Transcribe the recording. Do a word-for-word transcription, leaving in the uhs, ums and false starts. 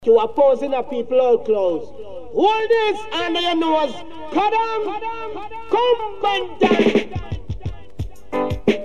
You are posing a people all close. Hold this under your nose. Cut on. Come and dance.